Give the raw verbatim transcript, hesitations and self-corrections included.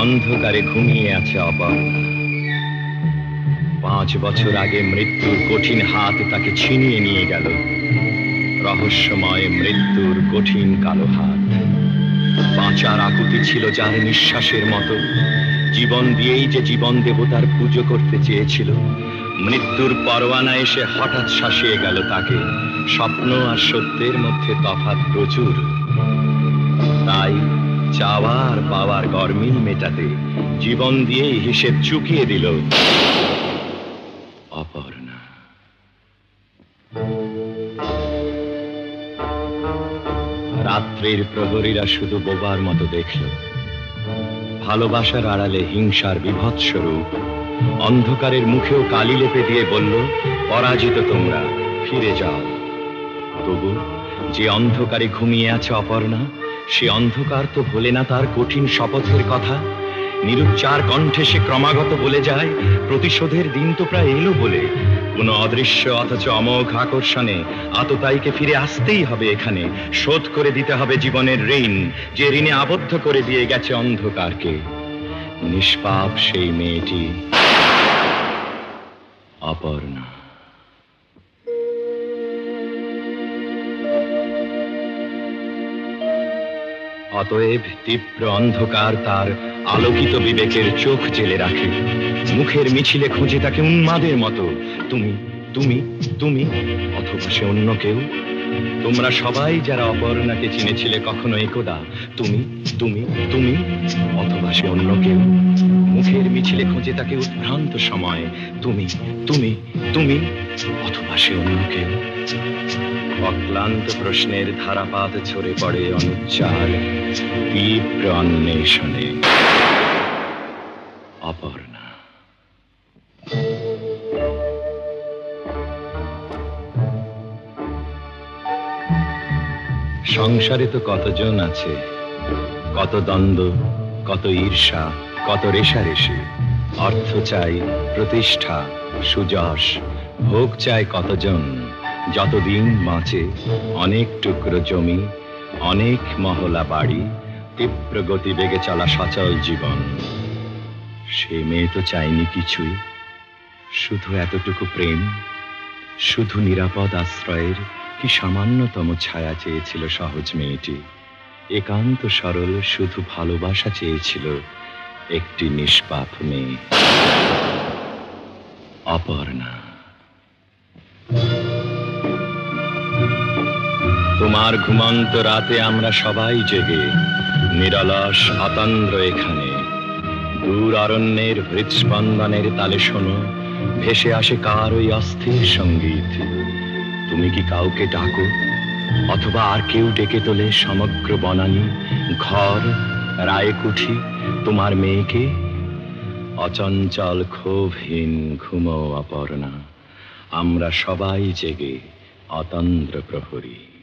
অন্ধকারে ঘুমিয়ে আছে অপর্ণা। পাঁচ বছর আগে মৃত্যুর কঠিন হাত তাকে ছিনিয়ে নিয়ে গেল। রহস্যময় মৃত্যুর কঠিন কালো হাত। বাঁচার আকুতি ছিল যার নিঃশ্বাসের মতো। জীবন দিয়েই যে জীবন দেবতার পুজো করতে চেয়েছিল, মৃত্যুর পরোয়ানা এসে হঠাৎ শাসিয়ে গেল তাকে। স্বপ্ন আর সত্যের মধ্যে তফাৎ প্রচুর। তাই চাওয়া আর পাওয়ার গরমিল মেটাতে জীবন দিয়েই হিসেব চুকিয়ে দিল অপর্ণা। রাত্রির প্রহরীরা শুধু বোবার মতো দেখল ভালোবাসার আড়ালে হিংসার বিভৎস রূপ। অন্ধকারের মুখেও কালি লেপে দিয়ে বলল, পরাজিত তোমরা, ফিরে যাও। তবু যে অন্ধকারে ঘুমিয়ে আছে অপর্ণা, সে অন্ধকার তো ভোলে না তার কঠিন শপথের কথা। নিরুচ্চার কণ্ঠে সে ক্রমাগত বলে যায়, প্রতিশোধের দিন তো প্রায় এলো বলে। কোন অদৃশ্য অথচ অমোঘ আকর্ষণে আততায়ীকে ফিরে আসতেই হবে এখানে। শোধ করে দিতে হবে জীবনের ঋণ, যে ঋণে আবদ্ধ করে দিয়ে গেছে অন্ধকারকে। নিষ্পাপ সেই মেয়েটি অপর্ণা। অতএব তীব্র অন্ধকার তার আলোকিত বিবেকের চোখ জেলে রাখে। মুখের মিছিলে খুঁজে তাকে উন্মাদের মতো, তুমি তুমি তুমি অথবা সে অন্য কেউ। তোমরা সবাই যারা অপর্ণাকে চিনেছিলে কখনো একদা, তুমি তুমি তুমি অথবা সে অন্য কেউ। মুখের মিছিলে খুঁজে তাকে উদ্ভ্রান্ত সময়, তুমি তুমি তুমি অথবা সে অন্য কেউ। অক্লান্ত প্রশ্নের ধারাপাত ছড়ে পড়ে অনুচ্চার তীব্র অন্বেষণে অপর্ণা। সংসারে তো কতজন আছে, কত দ্বন্দ্ব, কত ঈর্ষা, কত রেষারেষি। অর্থ চাই, প্রতিষ্ঠা, সুযশ, ভোগ চায় কতজন। যতদিন বাঁচে অনেক টুকরো জমি, অনেক মহলা বাড়ি, তীব্র গতি বেগে চলা সচল জীবন। সে মেয়ে তো চায়নি কিছুই, শুধু এতটুকু প্রেম, শুধু নিরাপদ আশ্রয়ের কি সামান্যতম ছায়া চেয়েছিল সহজ মেয়েটি। একান্ত সরল শুধু ভালোবাসা চেয়েছিল একটি নিষ্পাপ মেয়ে অপর্ণা। তোমার ঘুমন্ত রাতে আমরা সবাই জেগে, নিরলস অতন্দ্র এখানে। দূর অরণ্যের হৃৎস্পন্দনের তালে শোনো ভেসে আসে কার ওই অস্থির সঙ্গীত। তুমি কি কাউকে ডাকো, অথবা আর কেউ ডেকে তোলে সমগ্র বনানী, ঘর, রায়কুঠি, তোমার মেয়েকে? অচঞ্চল ক্ষোভহীন ঘুমো অপর্ণা, আমরা সবাই জেগে অতন্দ্র প্রহরী।